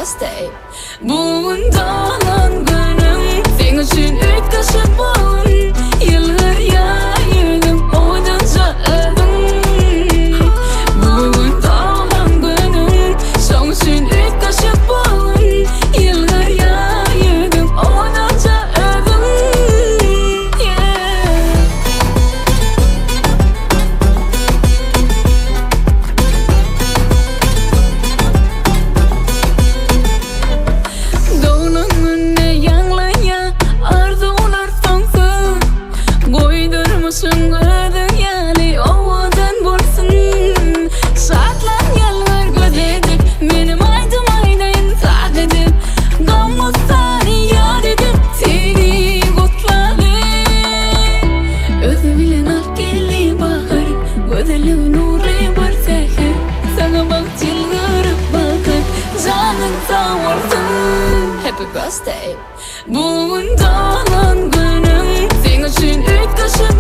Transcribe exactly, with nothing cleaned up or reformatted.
birthday. Bugün doğan günüm, senin için ilk kaşık balım. Yıllar yaydım, oydunca öldüm. Bugün doğan günüm, senin için ilk kaşık balım. Yıllar yaydım, oydunca öldüm. Yeah. Musun ödün yali ovadan bulsun. Saatler yıllar gödedip benim aydım aydayın saat edip Gamlıklarını yad edip seni kutladım. Özü bilen al geli bahar, gözeli nuru bir seher. Sana bak çılgırıp bakar, canın sağ olsun. Happy birthday. Bugün doğan günüm, senin için ilk kaşık